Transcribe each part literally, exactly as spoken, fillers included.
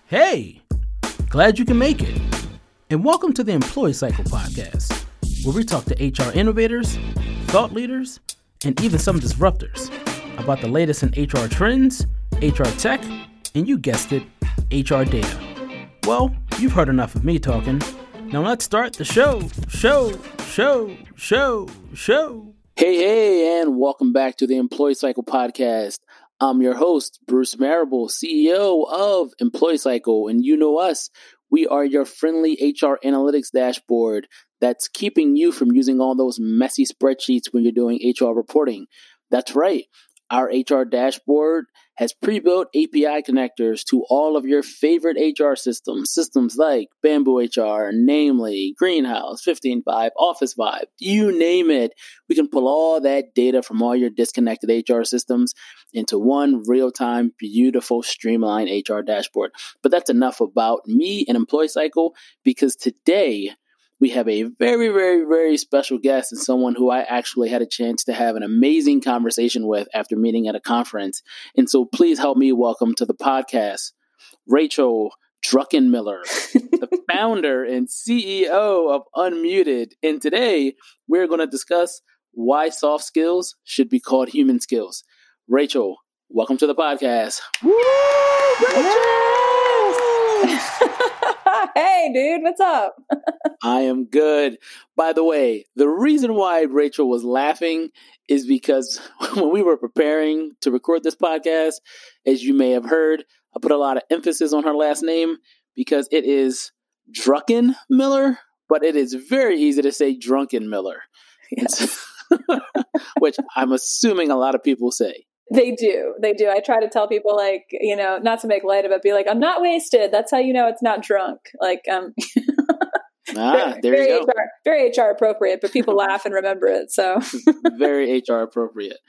Hey, glad you can make it. And welcome to the Employee Cycle Podcast, where we talk to H R innovators, thought leaders, and even some disruptors about the latest in H R trends, H R tech, and you guessed it, H R data. Well, you've heard enough of me talking. Now let's start the show, show, show, show, show. Hey, hey, and welcome back to the Employee Cycle Podcast. I'm your host, Bruce Marable, C E O of Employee Cycle, and you know us. We are your friendly H R analytics dashboard that's keeping you from using all those messy spreadsheets when you're doing H R reporting. That's right. Our H R dashboard has pre-built A P I connectors to all of your favorite H R systems, systems like Bamboo H R, Namely, Greenhouse, fifteen five, Office Vibe, you name it. We can pull all that data from all your disconnected H R systems into one real-time, beautiful, streamlined H R dashboard. But that's enough about me and Employee Cycle, because today we have a very, very, very special guest and someone who I actually had a chance to have an amazing conversation with after meeting at a conference. And so please help me welcome to the podcast, Rachel Druckenmiller, the founder and C E O of Unmuted. And today we're going to discuss why soft skills should be called human skills. Rachel, welcome to the podcast. Woo, Rachel! Hey, dude, what's up? I am good. By the way, the reason why Rachel was laughing is because when we were preparing to record this podcast, as you may have heard, I put a lot of emphasis on her last name because it is Druckenmiller, but it is very easy to say Drunkenmiller, yes. Which I'm assuming a lot of people say. They do. They do. I try to tell people, like, you know, not to make light of it, be like, I'm not wasted. That's how you know it's not drunk. Like, um, ah, there very you go. H R, very H R appropriate, but people laugh and remember it. So very H R appropriate.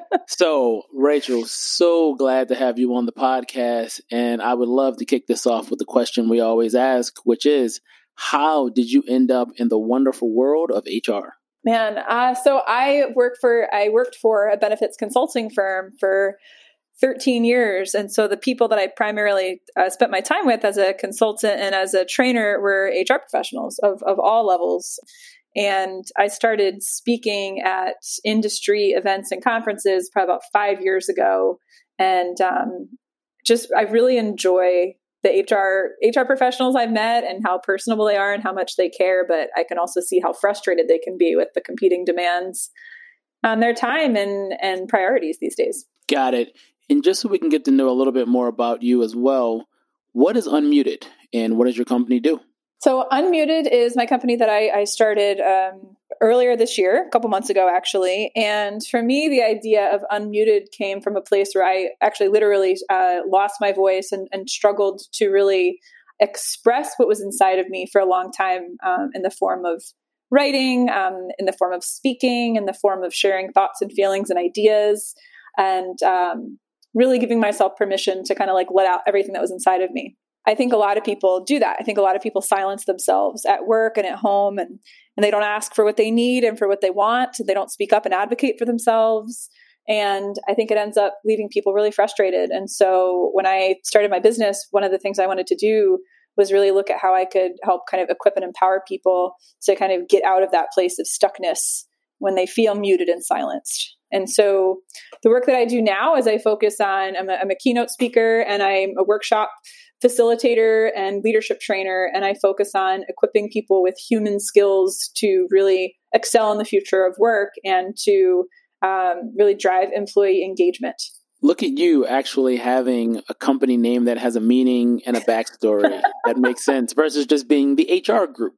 So, Rachel, so glad to have you on the podcast. And I would love to kick this off with the question we always ask, which is, how did you end up in the wonderful world of H R? Man, uh, so I work for I worked for a benefits consulting firm for thirteen years, and so the people that I primarily uh, spent my time with as a consultant and as a trainer were H R professionals of of all levels. And I started speaking at industry events and conferences probably about five years ago, and um, just I really enjoy the H R H R professionals I've met and how personable they are and how much they care. But I can also see how frustrated they can be with the competing demands on their time and, and priorities these days. Got it. And just so we can get to know a little bit more about you as well, what is Unmuted and what does your company do? So Unmuted is my company that I, I started um, earlier this year, a couple months ago, actually. And for me, the idea of Unmuted came from a place where I actually literally uh, lost my voice and, and struggled to really express what was inside of me for a long time um, in the form of writing, um, in the form of speaking, in the form of sharing thoughts and feelings and ideas, and um, really giving myself permission to kind of like let out everything that was inside of me. I think a lot of people do that. I think a lot of people silence themselves at work and at home, and, and they don't ask for what they need and for what they want. They don't speak up and advocate for themselves. And I think it ends up leaving people really frustrated. And so when I started my business, one of the things I wanted to do was really look at how I could help kind of equip and empower people to kind of get out of that place of stuckness when they feel muted and silenced. And so the work that I do now is I focus on, I'm a, I'm a keynote speaker and I'm a workshop facilitator and leadership trainer, and I focus on equipping people with human skills to really excel in the future of work and to um, really drive employee engagement. Look at you actually having a company name that has a meaning and a backstory that makes sense versus just being the H R group.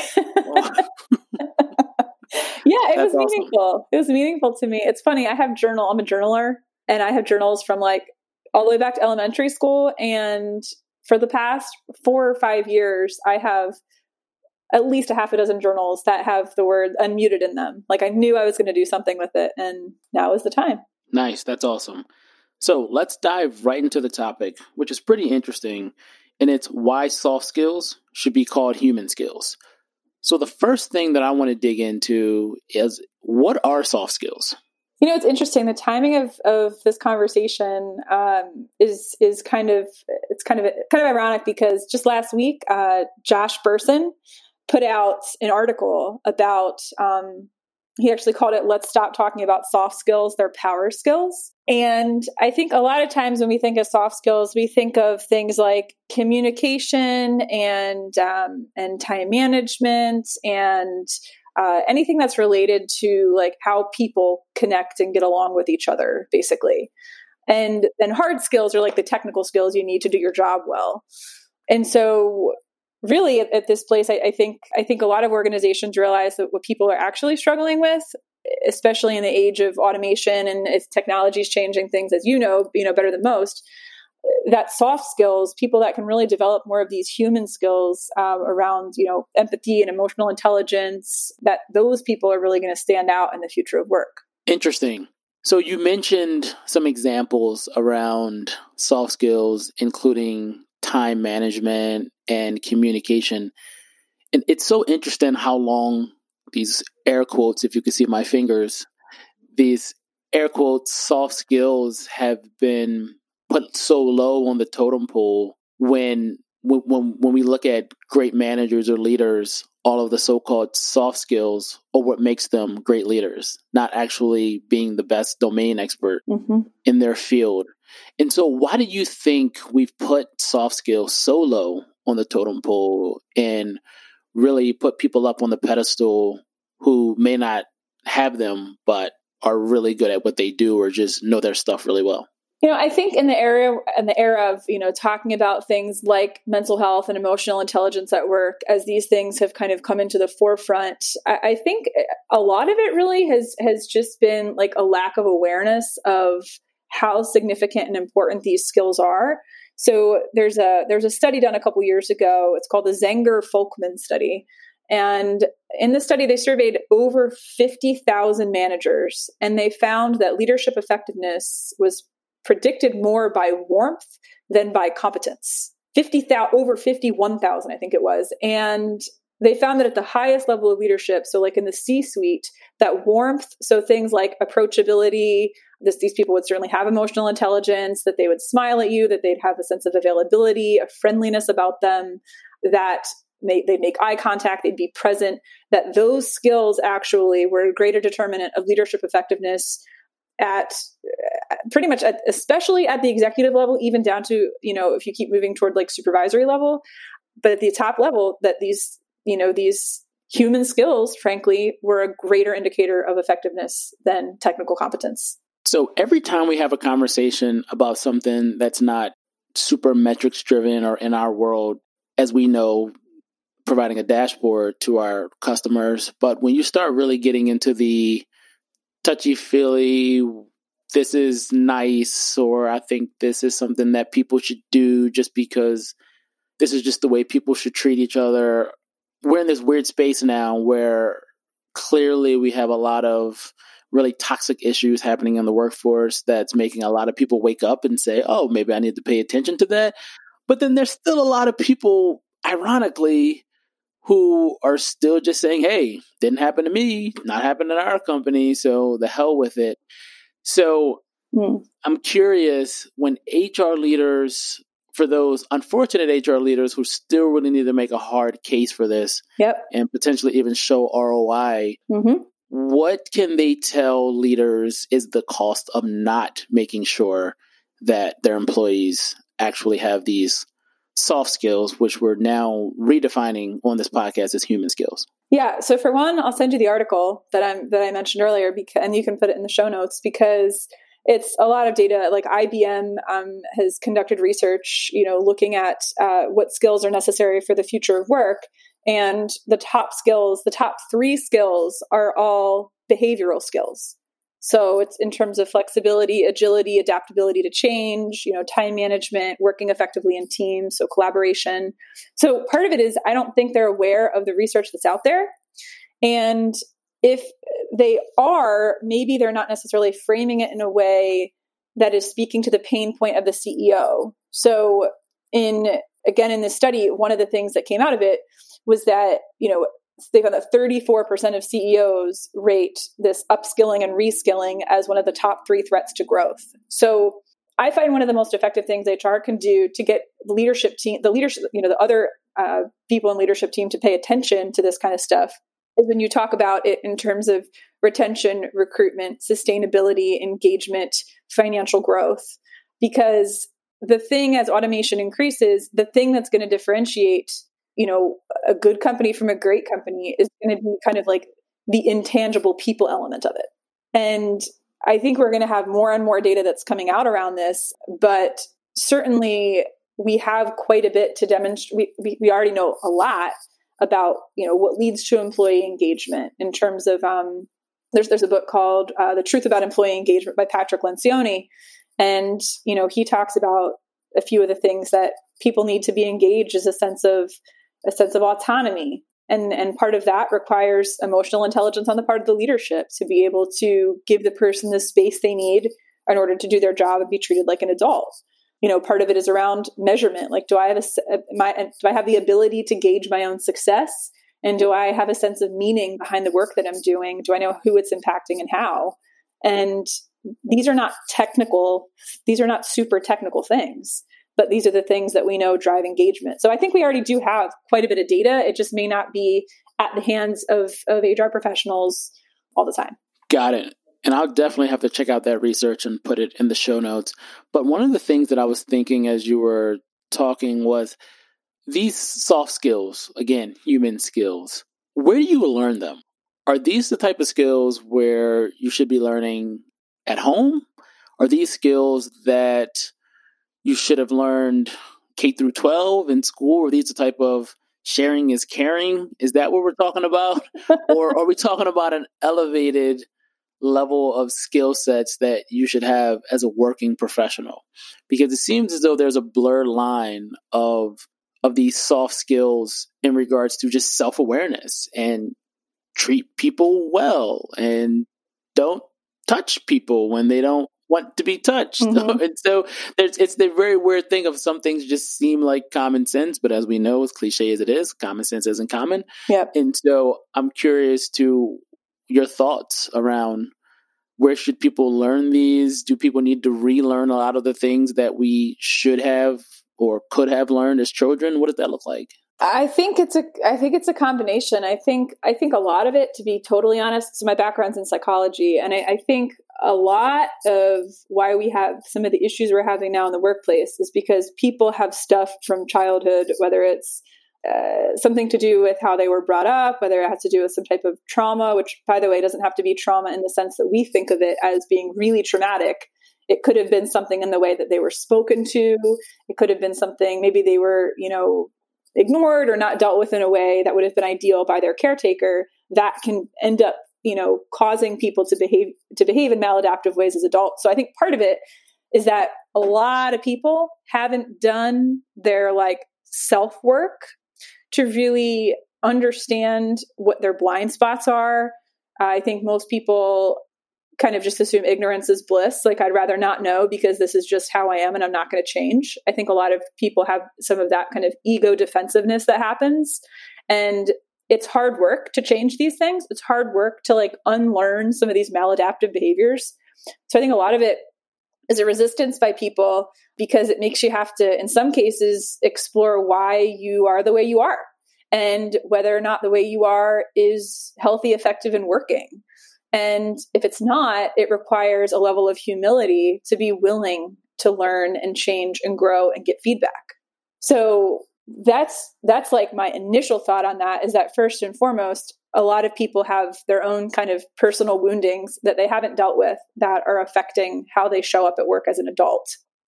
Yeah, it That's was meaningful. awesome. It was meaningful to me. It's funny. I have journal. I'm a journaler, and I have journals from like all the way back to elementary school. And for the past four or five years, I have at least a half a dozen journals that have the word Unmuted in them. Like I knew I was going to do something with it, and now is the time. Nice. That's awesome. So let's dive right into the topic, which is pretty interesting, and it's why soft skills should be called human skills. So the first thing that I want to dig into is, what are soft skills? You know, it's interesting. The timing of, of this conversation um, is is kind of it's kind of kind of ironic because just last week, uh, Josh Bersin put out an article about, um, he actually called it, "Let's Stop Talking About Soft Skills, They're Power Skills." And I think a lot of times when we think of soft skills, we think of things like communication and um, and time management and uh, anything that's related to like how people connect and get along with each other, basically. And then hard skills are like the technical skills you need to do your job well. And so really at, at this place, I, I think I think a lot of organizations realize that what people are actually struggling with, especially in the age of automation and if technology is changing things, as you know, you know better than most, that soft skills, people that can really develop more of these human skills um, around, you know, empathy and emotional intelligence, that those people are really going to stand out in the future of work. Interesting. So you mentioned some examples around soft skills, including time management and communication. And it's so interesting how long these air quotes, if you can see my fingers, these air quotes, soft skills have been put so low on the totem pole when when when we look at great managers or leaders, all of the so-called soft skills are what makes them great leaders, not actually being the best domain expert mm-hmm. in their field. And so why do you think we've put soft skills so low on the totem pole and really put people up on the pedestal who may not have them, but are really good at what they do or just know their stuff really well? You know, I think in the area in the era of, you know, talking about things like mental health and emotional intelligence at work, as these things have kind of come into the forefront, I, I think a lot of it really has has just been like a lack of awareness of how significant and important these skills are. So there's a there's a study done a couple years ago. It's called the Zenger-Folkman study. And in the study, they surveyed over fifty thousand managers, and they found that leadership effectiveness was predicted more by warmth than by competence. fifty thousand, over fifty-one thousand, I think it was. And they found that at the highest level of leadership, so like in the C-suite, that warmth, so things like approachability, this, these people would certainly have emotional intelligence, that they would smile at you, that they'd have a sense of availability, a friendliness about them, that they, they'd make eye contact, they'd be present, that those skills actually were a greater determinant of leadership effectiveness at pretty much, at, especially at the executive level, even down to, you know, if you keep moving toward like supervisory level, but at the top level, that these, you know, these human skills, frankly, were a greater indicator of effectiveness than technical competence. So every time we have a conversation about something that's not super metrics driven or in our world, as we know, providing a dashboard to our customers, but when you start really getting into the touchy-feely, this is nice, or I think this is something that people should do just because this is just the way people should treat each other. We're in this weird space now where clearly we have a lot of really toxic issues happening in the workforce that's making a lot of people wake up and say, oh, maybe I need to pay attention to that. But then there's still a lot of people, ironically, who are still just saying, hey, didn't happen to me, not happened in our company, so the hell with it. So mm. I'm curious, when H R leaders, for those unfortunate H R leaders who still really need to make a hard case for this yep. and potentially even show R O I, mm-hmm. what can they tell leaders is the cost of not making sure that their employees actually have these soft skills, which we're now redefining on this podcast as human skills? Yeah. So for one, I'll send you the article that I'm that I mentioned earlier, because, and you can put it in the show notes, because it's a lot of data. Like I B M um, has conducted research, you know, looking at uh, what skills are necessary for the future of work, and the top skills, the top three skills, are all behavioral skills. So it's in terms of flexibility, agility, adaptability to change, you know, time management, working effectively in teams, so collaboration. So part of it is I don't think they're aware of the research that's out there. And if they are, maybe they're not necessarily framing it in a way that is speaking to the pain point of the C E O. So in, again, in this study, one of the things that came out of it was that, you know, they found that thirty-four percent of C E Os rate this upskilling and reskilling as one of the top three threats to growth. So I find one of the most effective things H R can do to get the leadership team, the leadership, you know, the other uh, people in leadership team to pay attention to this kind of stuff is when you talk about it in terms of retention, recruitment, sustainability, engagement, financial growth. Because the thing, as automation increases, the thing that's going to differentiate, you know, a good company from a great company is going to be kind of like the intangible people element of it. And I think we're going to have more and more data that's coming out around this, but certainly we have quite a bit to demonstrate. We, we already know a lot about, you know, what leads to employee engagement in terms of, um, there's, there's a book called uh, The Truth About Employee Engagement by Patrick Lencioni. And, you know, he talks about a few of the things that people need to be engaged is a sense of, a sense of autonomy. And, and part of that requires emotional intelligence on the part of the leadership to be able to give the person the space they need in order to do their job and be treated like an adult. You know, part of it is around measurement. Like, do I have a, my, do I have the ability to gauge my own success? And do I have a sense of meaning behind the work that I'm doing? Do I know who it's impacting and how? And these are not technical, these are not super technical things, but these are the things that we know drive engagement. So I think we already do have quite a bit of data. It just may not be at the hands of, of H R professionals all the time. Got it. And I'll definitely have to check out that research and put it in the show notes. But one of the things that I was thinking as you were talking was these soft skills, again, human skills, where do you learn them? Are these the type of skills where you should be learning at home? Are these skills that you should have learned K through twelve in school? Are these the type of sharing is caring? Is that what we're talking about? Or are we talking about an elevated level of skill sets that you should have as a working professional? Because it seems as though there's a blurred line of of these soft skills in regards to just self-awareness and treat people well and don't touch people when they don't want to be touched. Mm-hmm. And so there's, it's the very weird thing of some things just seem like common sense, but as we know, as cliche as it is, common sense isn't common. Yep. And so I'm curious to your thoughts around where should people learn these? Do people need to relearn a lot of the things that we should have or could have learned as children? What does that look like? I think it's a, I think it's a combination. I think, I think a lot of it, to be totally honest, so my background's in psychology. And I, I think a lot of why we have some of the issues we're having now in the workplace is because people have stuff from childhood, whether it's uh, something to do with how they were brought up, whether it has to do with some type of trauma, which, by the way, doesn't have to be trauma in the sense that we think of it as being really traumatic. It could have been something in the way that they were spoken to. It could have been something, maybe they were, you know, ignored or not dealt with in a way that would have been ideal by their caretaker. That can end up, you know, causing people to behave to behave in maladaptive ways as adults. So I think part of it is that a lot of people haven't done their like self-work to really understand what their blind spots are. I think most people kind of just assume ignorance is bliss. Like, I'd rather not know because this is just how I am and I'm not going to change. I think a lot of people have some of that kind of ego defensiveness that happens. And it's hard work to change these things. It's hard work to like unlearn some of these maladaptive behaviors. So I think a lot of it is a resistance by people because it makes you have to, in some cases, explore why you are the way you are and whether or not the way you are is healthy, effective, and working. And if it's not, it requires a level of humility to be willing to learn and change and grow and get feedback. So that's that's like my initial thought on that is that first and foremost, a lot of people have their own kind of personal woundings that they haven't dealt with that are affecting how they show up at work as an adult.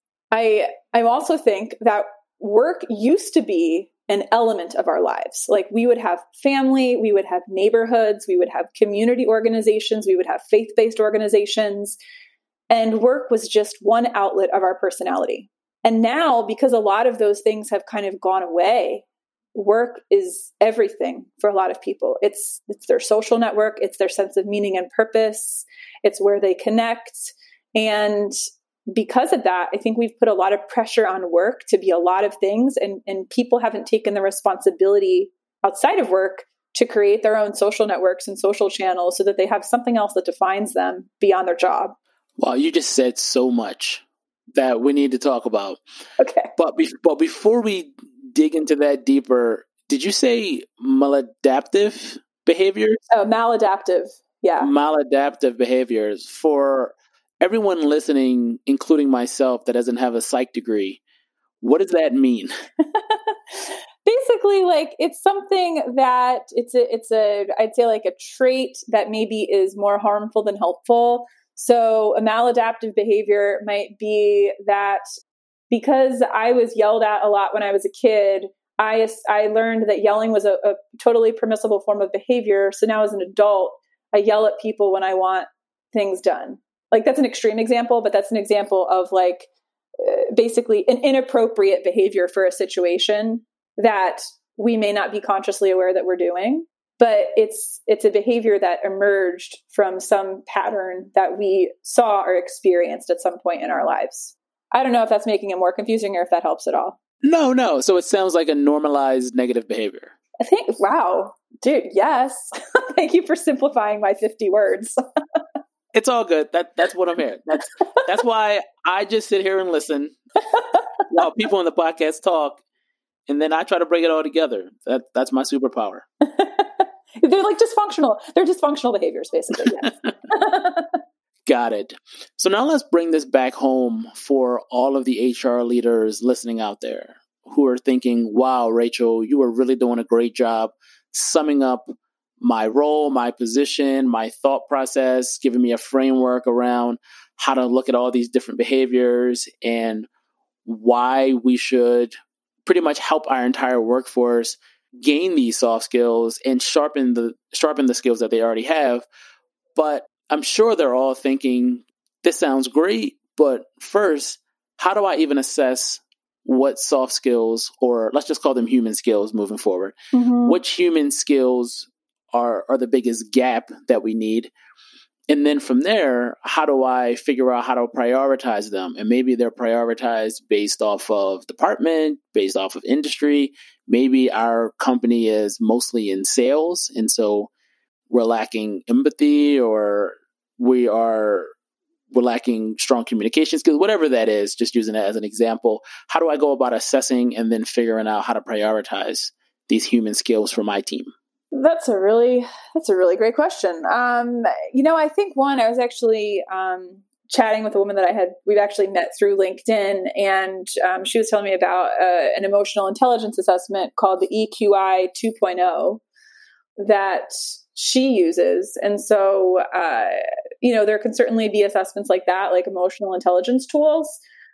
I I also think that work used to be an element of our lives. Like, we would have family, we would have neighborhoods, we would have community organizations, we would have faith-based organizations, and work was just one outlet of our personality. And now, because a lot of those things have kind of gone away, work is everything for a lot of people. It's it's their social network, it's their sense of meaning and purpose, it's where they connect. And because of that, I think we've put a lot of pressure on work to be a lot of things, and, and people haven't taken the responsibility outside of work to create their own social networks and social channels so that they have something else that defines them beyond their job. Wow, you just said so much that we need to talk about. Okay. But, be- but before we dig into that deeper, did you say maladaptive behaviors? Oh, maladaptive. Yeah. Maladaptive behaviors. For everyone listening, including myself, that doesn't have a psych degree, what does that mean? Basically, like it's something that it's a, it's a, I'd say like a trait that maybe is more harmful than helpful. So a maladaptive behavior might be that because I was yelled at a lot when I was a kid, I, I learned that yelling was a, a totally permissible form of behavior. So now as an adult, I yell at people when I want things done. Like that's an extreme example, but that's an example of like uh, basically an inappropriate behavior for a situation that we may not be consciously aware that we're doing, but it's it's a behavior that emerged from some pattern that we saw or experienced at some point in our lives. I don't know if that's making it more confusing or if that helps at all. No, no. So it sounds like a normalized negative behavior. I think, wow, dude, yes. Thank you for simplifying my fifty words. It's all good. That that's what I'm here. That's that's why I just sit here and listen while people on the podcast talk. And then I try to bring it all together. That That's my superpower. They're like dysfunctional. They're dysfunctional behaviors, basically. Yes. Got it. So now let's bring this back home for all of the H R leaders listening out there who are thinking, wow, Rachel, you are really doing a great job summing up my role, my position, my thought process, giving me a framework around how to look at all these different behaviors and why we should pretty much help our entire workforce gain these soft skills and sharpen the sharpen the skills that they already have. But I'm sure they're all thinking, this sounds great, but first, how do I even assess what soft skills, or let's just call them human skills moving forward? Mm-hmm. Which human skills are, are the biggest gap that we need? And then from there, how do I figure out how to prioritize them? And maybe they're prioritized based off of department, based off of industry. Maybe our company is mostly in sales, and so we're lacking empathy, or we are we're lacking strong communication skills, whatever that is, just using it as an example. How do I go about assessing and then figuring out how to prioritize these human skills for my team? That's a really, that's a really great question. Um, you know, I think one, I was actually um, chatting with a woman that I had, we've actually met through LinkedIn, and um, she was telling me about uh, an emotional intelligence assessment called the E Q I two point oh that she uses. And so, uh, you know, there can certainly be assessments like that, like emotional intelligence tools.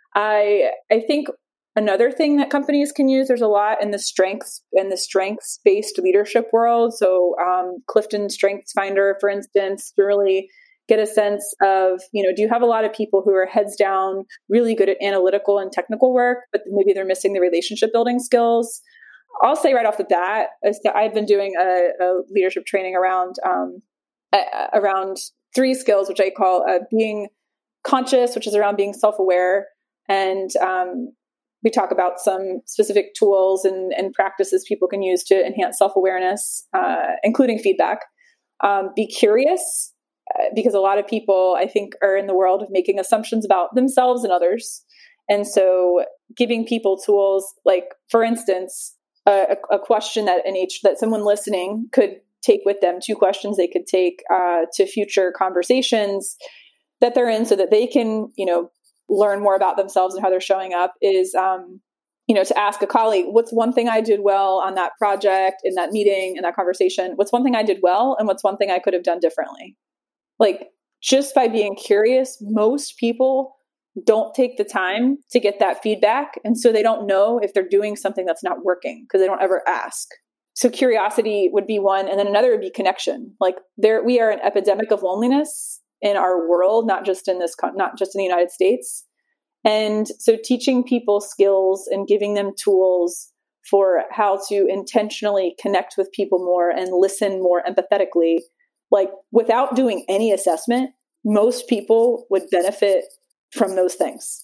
I, I think another thing that companies can use, there's a lot in the strengths in the strengths-based leadership world. So um, Clifton Strengths Finder, for instance, to really get a sense of, you know, do you have a lot of people who are heads down, really good at analytical and technical work, but maybe they're missing the relationship building skills? I'll say right off the bat, I've been doing a, a leadership training around um, uh, around three skills, which I call uh, being conscious, which is around being self-aware, and um, we talk about some specific tools and, and practices people can use to enhance self-awareness, uh, including feedback. Um, be curious, uh, because a lot of people, I think, are in the world of making assumptions about themselves and others. And so giving people tools, like, for instance, a, a question that an H, that someone listening could take with them, two questions they could take uh, to future conversations that they're in so that they can, you know, learn more about themselves and how they're showing up is, um, you know, to ask a colleague, what's one thing I did well on that project, in that meeting, in that conversation? What's one thing I did well? And what's one thing I could have done differently? Like, just by being curious, most people don't take the time to get that feedback. And so they don't know if they're doing something that's not working because they don't ever ask. So curiosity would be one. And then another would be connection. Like, there, we are an epidemic of loneliness in our world, not just in this, not just in the United States. And so teaching people skills and giving them tools for how to intentionally connect with people more and listen more empathetically, like without doing any assessment, most people would benefit from those things.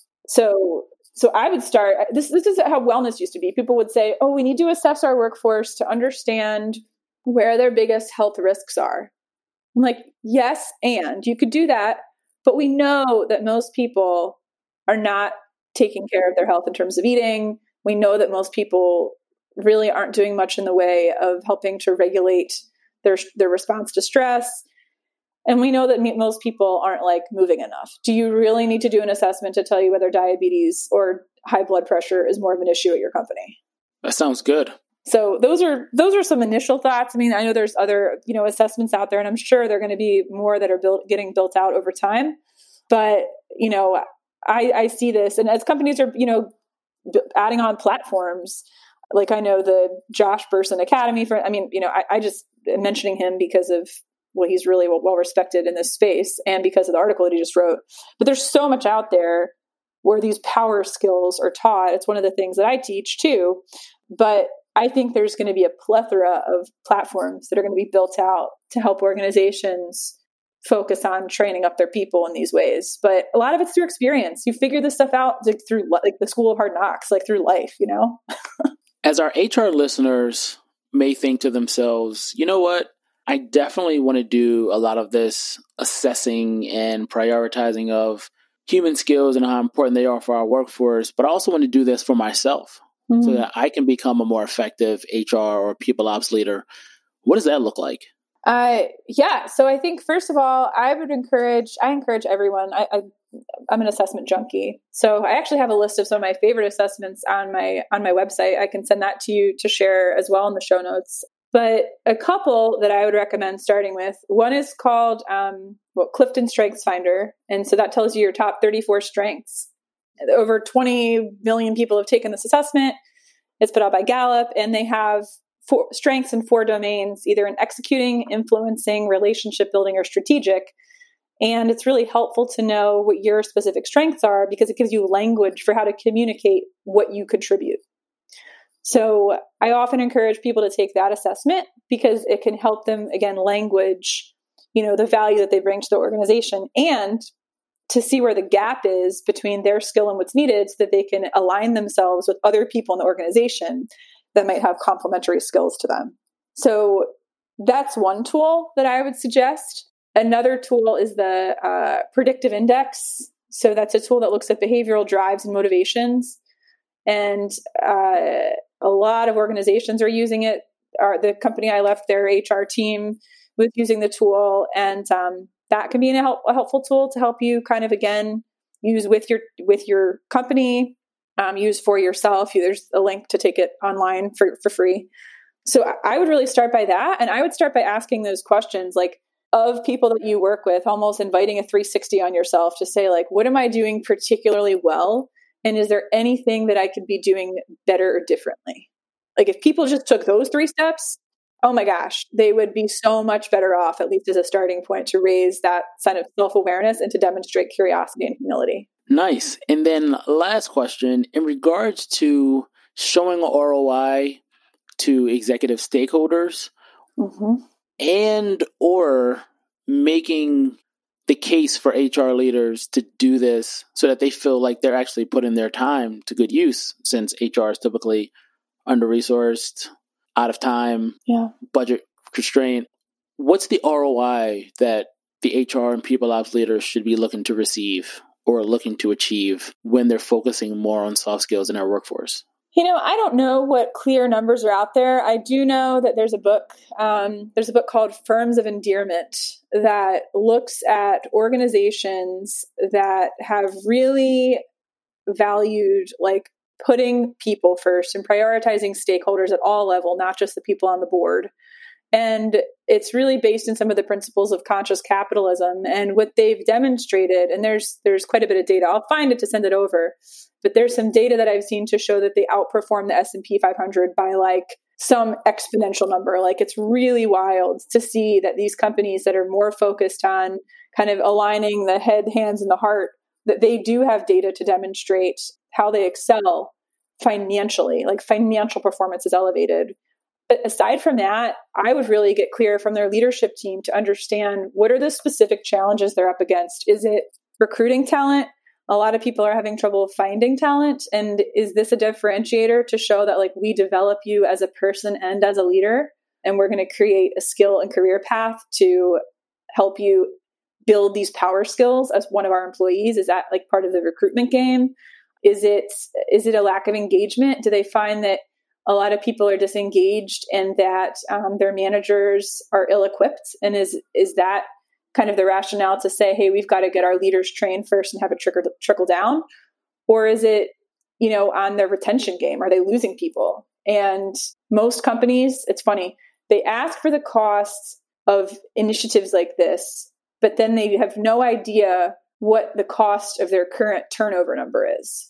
So, so I would start, this, this is how wellness used to be. People would say, oh, we need to assess our workforce to understand where their biggest health risks are. I'm like, yes, and you could do that, but we know that most people are not taking care of their health in terms of eating. We know that most people really aren't doing much in the way of helping to regulate their their response to stress. And we know that most people aren't like moving enough. Do you really need to do an assessment to tell you whether diabetes or high blood pressure is more of an issue at your company? That sounds good. So those are those are some initial thoughts. I mean, I know there's other, you know, assessments out there, and I'm sure there are going to be more that are built getting built out over time. But, you know, I, I see this, and as companies are, you know, adding on platforms, like I know the Josh Bersin Academy for, I mean, you know, I, I just am mentioning him because of, well, he's really well, well respected in this space and because of the article that he just wrote. But there's so much out there where these power skills are taught. It's one of the things that I teach too. But I think there's going to be a plethora of platforms that are going to be built out to help organizations focus on training up their people in these ways. But a lot of it's through experience. You figure this stuff out like, through like the school of hard knocks, like through life, you know? As our H R listeners may think to themselves, you know what? I definitely want to do a lot of this assessing and prioritizing of human skills and how important they are for our workforce, but I also want to do this for myself. Mm-hmm. So that I can become a more effective H R or people ops leader. What does that look like? Uh, yeah. So I think, first of all, I would encourage, I encourage everyone. I, I, I'm an assessment junkie. So I actually have a list of some of my favorite assessments on my, on my website. I can send that to you to share as well in the show notes. But a couple that I would recommend starting with, one is called um, well, Clifton Strengths Finder. And so that tells you your top thirty-four strengths. Over twenty million people have taken this assessment. It's put out by Gallup, and they have four strengths in four domains, either in executing, influencing, relationship building, or strategic. And it's really helpful to know what your specific strengths are because it gives you language for how to communicate what you contribute. So I often encourage people to take that assessment because it can help them, again, language, you know, the value that they bring to the organization and to see where the gap is between their skill and what's needed so that they can align themselves with other people in the organization that might have complementary skills to them. So that's one tool that I would suggest. Another tool is the uh, predictive index. So that's a tool that looks at behavioral drives and motivations. And uh, a lot of organizations are using it. Our, the company I left, their H R team was using the tool, and um, that can be a, help, a helpful tool to help you kind of, again, use with your with your company, um, use for yourself. There's a link to take it online for, for free. So I would really start by that. And I would start by asking those questions, like of people that you work with, almost inviting a three sixty on yourself to say, like, what am I doing particularly well? And is there anything that I could be doing better or differently? Like if people just took those three steps, oh my gosh, they would be so much better off, at least as a starting point, to raise that sign of self-awareness and to demonstrate curiosity and humility. Nice. And then last question, in regards to showing R O I to executive stakeholders mm-hmm. and or making the case for H R leaders to do this so that they feel like they're actually putting their time to good use, since H R is typically under-resourced, out of time, yeah. budget constraint. What's the R O I that the H R and people ops leaders should be looking to receive or looking to achieve when they're focusing more on soft skills in our workforce? You know, I don't know what clear numbers are out there. I do know that there's a book, um, there's a book called Firms of Endearment that looks at organizations that have really valued like putting people first and prioritizing stakeholders at all level, not just the people on the board. And it's really based in some of the principles of conscious capitalism and what they've demonstrated. And there's there's quite a bit of data. I'll find it to send it over. But there's some data that I've seen to show that they outperform the S and P five hundred by like some exponential number. Like it's really wild to see that these companies that are more focused on kind of aligning the head, hands, and the heart, that they do have data to demonstrate how they excel financially, like financial performance is elevated. But aside from that, I would really get clear from their leadership team to understand what are the specific challenges they're up against. Is it recruiting talent? A lot of people are having trouble finding talent. And is this a differentiator to show that like we develop you as a person and as a leader, and we're going to create a skill and career path to help you build these power skills as one of our employees? Is that like part of the recruitment game? Is it is it a lack of engagement? Do they find that a lot of people are disengaged and that um, their managers are ill-equipped? And is is that kind of the rationale to say, hey, we've got to get our leaders trained first and have it trickle, trickle down? Or is it, you know, on their retention game? Are they losing people? And most companies, it's funny, they ask for the costs of initiatives like this, but then they have no idea what the cost of their current turnover number is.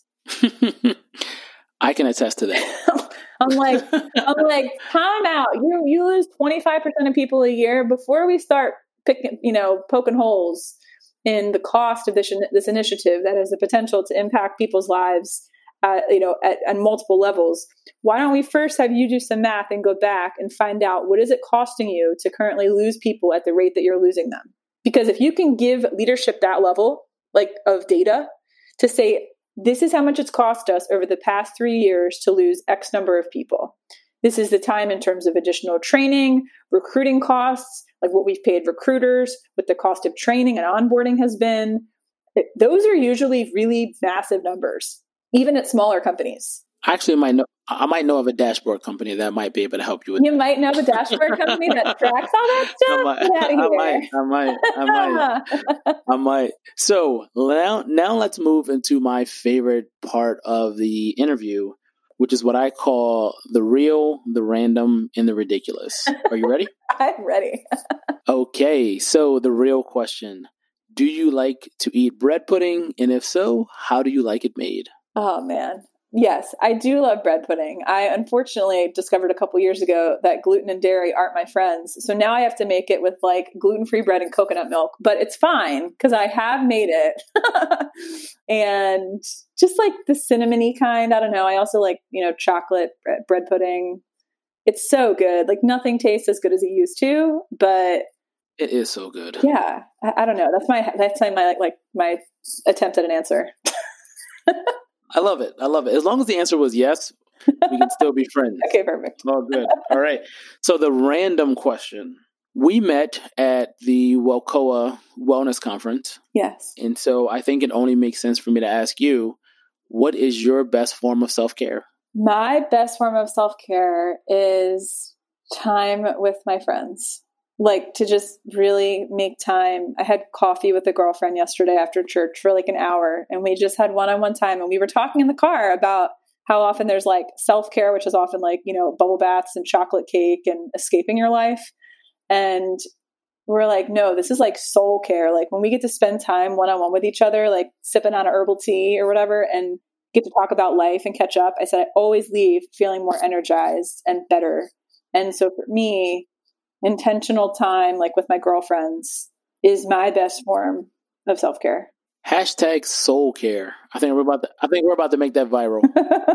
I can attest to that. I'm like, I'm like, time out. You you lose twenty-five percent of people a year before we start picking, you know, poking holes in the cost of this this initiative that has the potential to impact people's lives, uh, you know, at, at multiple levels. Why don't we first have you do some math and go back and find out what is it costing you to currently lose people at the rate that you're losing them? Because if you can give leadership that level, like of data, to say, this is how much it's cost us over the past three years to lose X number of people. This is the time in terms of additional training, recruiting costs, like what we've paid recruiters, what the cost of training and onboarding has been. Those are usually really massive numbers, even at smaller companies. Actually, I might know, I might know of a dashboard company that might be able to help you with You that. Might know of a dashboard company that tracks all that stuff? I might, I might, I might, I might, I might. So now, now let's move into my favorite part of the interview, which is what I call the real, the random, and the ridiculous. Are you ready? I'm ready. Okay, so the real question. Do you like to eat bread pudding? And if so, how do you like it made? Oh, man. Yes, I do love bread pudding. I unfortunately discovered a couple years ago that gluten and dairy aren't my friends. So now I have to make it with like gluten-free bread and coconut milk, but it's fine because I have made it. And just like the cinnamony kind, I don't know. I also like, you know, chocolate bread, bread pudding. It's so good. Like nothing tastes as good as it used to, but it is so good. Yeah. I, I don't know. That's my, that's my, like, like my attempt at an answer. I love it. I love it. As long as the answer was yes, we can still be friends. Okay, perfect. Oh, good. All right. So the random question. We met at the Welcoa Wellness Conference. Yes. And so I think it only makes sense for me to ask you, what is your best form of self-care? My best form of self-care is time with my friends. Like to just really make time. I had coffee with a girlfriend yesterday after church for like an hour, and we just had one-on-one time, and we were talking in the car about how often there's like self-care, which is often like, you know, bubble baths and chocolate cake and escaping your life. And we're like, no, this is like soul care. Like when we get to spend time one-on-one with each other, like sipping on a herbal tea or whatever, and get to talk about life and catch up. I said, I always leave feeling more energized and better. And so for me, intentional time, like with my girlfriends, is my best form of self-care. Hashtag soul care. I think we're about to, I think we're about to make that viral.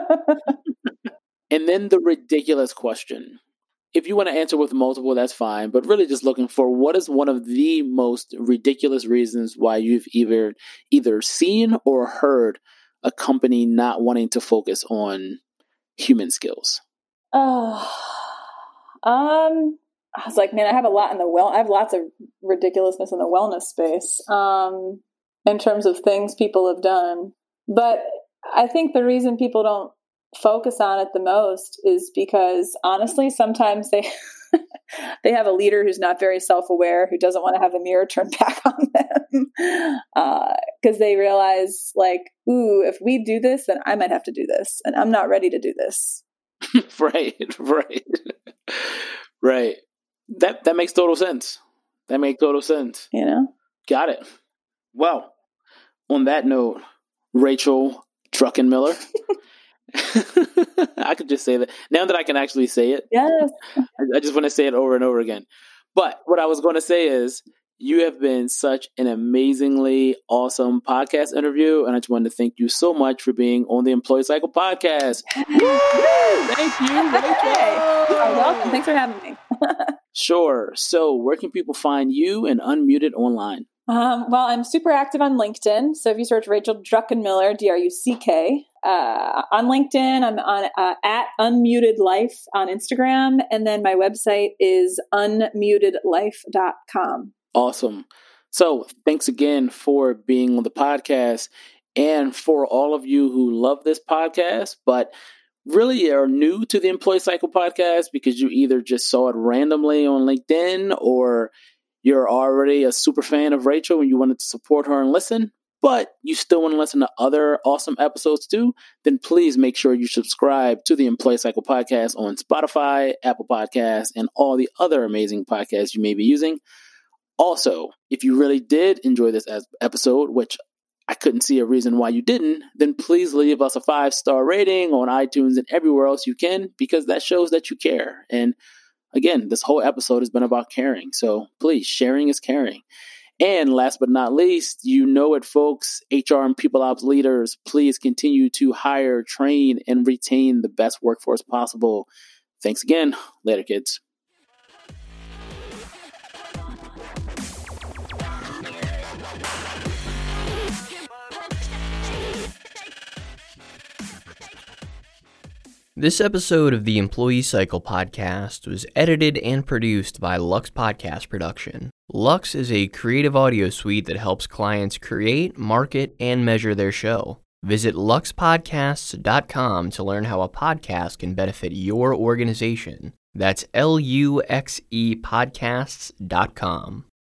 And then the ridiculous question. If you want to answer with multiple, that's fine. But really just looking for what is one of the most ridiculous reasons why you've either either seen or heard a company not wanting to focus on human skills? Oh, um, I was like, man, I have a lot in the well. I have lots of ridiculousness in the wellness space, um, in terms of things people have done. But I think the reason people don't focus on it the most is because honestly, sometimes they they have a leader who's not very self-aware, who doesn't want to have the mirror turned back on them, because uh, they realize like, ooh, if we do this, then I might have to do this, and I'm not ready to do this. Right, right, right. That that makes total sense. That makes total sense. You know? Got it. Well, on that note, Rachel Druckenmiller. I could just say that. Now that I can actually say it. Yes. I, I just want to say it over and over again. But what I was going to say is, you have been such an amazingly awesome podcast interview, and I just wanted to thank you so much for being on the Employee Cycle podcast. Thank you, Rachel. You're welcome. Thanks for having me. Sure. So where can people find you and Unmuted online? Um, well, I'm super active on LinkedIn. So if you search Rachel Druckenmiller, D R U C K, uh, on LinkedIn, I'm on uh, at Unmuted Life on Instagram. And then my website is unmuted life dot com. Awesome. So thanks again for being on the podcast, and for all of you who love this podcast, but really are new to the Employee Cycle podcast because you either just saw it randomly on LinkedIn, or you're already a super fan of Rachel and you wanted to support her and listen, but you still want to listen to other awesome episodes too, then please make sure you subscribe to the Employee Cycle podcast on Spotify, Apple Podcasts, and all the other amazing podcasts you may be using. Also, if you really did enjoy this episode, which I couldn't see a reason why you didn't, then please leave us a five-star rating on iTunes and everywhere else you can, because that shows that you care. And again, this whole episode has been about caring. So please, sharing is caring. And last but not least, you know it, folks, H R and people ops leaders, please continue to hire, train, and retain the best workforce possible. Thanks again. Later, kids. This episode of the Employee Cycle podcast was edited and produced by Lux Podcast Production. Lux is a creative audio suite that helps clients create, market, and measure their show. Visit lux podcasts dot com to learn how a podcast can benefit your organization. That's L U X E podcasts dot com.